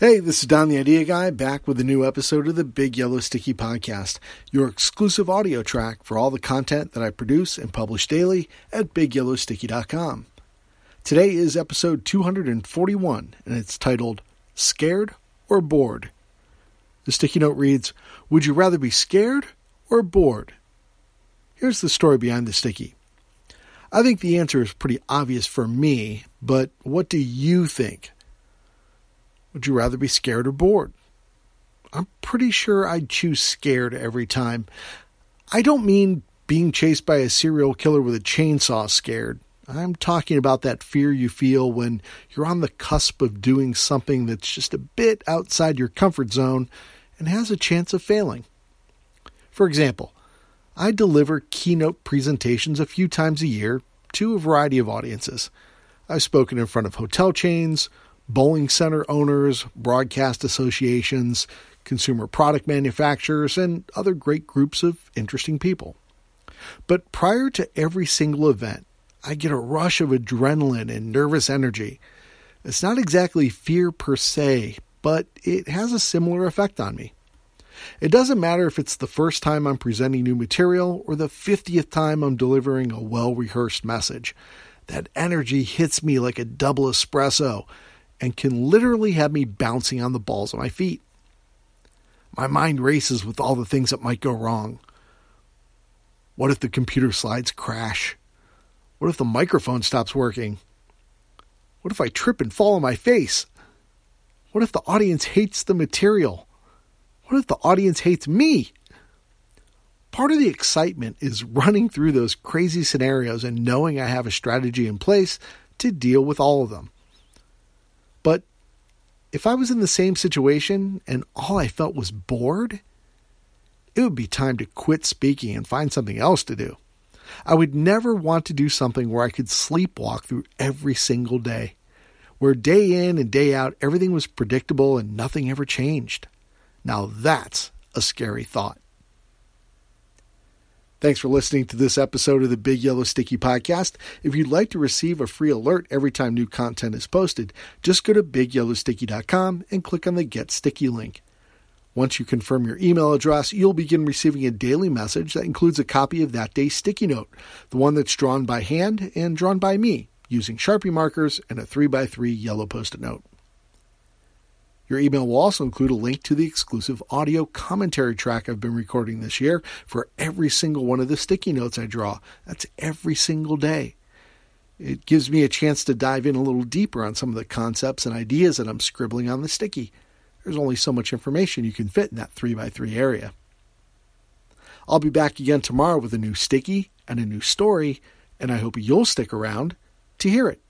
Hey, this is Don the Idea Guy, back with a new episode of the Big Yellow Sticky Podcast, your exclusive audio track for all the content that I produce and publish daily at BigYellowSticky.com. Today is episode 241, and it's titled, Scared or Bored? The sticky note reads, would you rather be scared or bored? Here's the story behind the sticky. I think the answer is pretty obvious for me, but what do you think? Would you rather be scared or bored? I'm pretty sure I'd choose scared every time. I don't mean being chased by a serial killer with a chainsaw scared. I'm talking about that fear you feel when you're on the cusp of doing something that's just a bit outside your comfort zone and has a chance of failing. For example, I deliver keynote presentations a few times a year to a variety of audiences. I've spoken in front of hotel chains, bowling center owners, broadcast associations, consumer product manufacturers, and other great groups of interesting people. But prior to every single event, I get a rush of adrenaline and nervous energy. It's not exactly fear per se, but it has a similar effect on me. It doesn't matter if it's the first time I'm presenting new material or the 50th time I'm delivering a well-rehearsed message. That energy hits me like a double espresso and can literally have me bouncing on the balls of my feet. My mind races with all the things that might go wrong. What if the computer slides crash? What if the microphone stops working? What if I trip and fall on my face? What if the audience hates the material? What if the audience hates me? Part of the excitement is running through those crazy scenarios and knowing I have a strategy in place to deal with all of them. But if I was in the same situation and all I felt was bored, it would be time to quit speaking and find something else to do. I would never want to do something where I could sleepwalk through every single day, where day in and day out everything was predictable and nothing ever changed. Now that's a scary thought. Thanks for listening to this episode of the Big Yellow Sticky Podcast. If you'd like to receive a free alert every time new content is posted, just go to BigYellowSticky.com and click on the Get Sticky link. Once you confirm your email address, you'll begin receiving a daily message that includes a copy of that day's sticky note, the one that's drawn by hand and drawn by me, using Sharpie markers and a 3x3 yellow Post-it note. Your email will also include a link to the exclusive audio commentary track I've been recording this year for every single one of the sticky notes I draw. That's every single day. It gives me a chance to dive in a little deeper on some of the concepts and ideas that I'm scribbling on the sticky. There's only so much information you can fit in that 3x3 area. I'll be back again tomorrow with a new sticky and a new story, and I hope you'll stick around to hear it.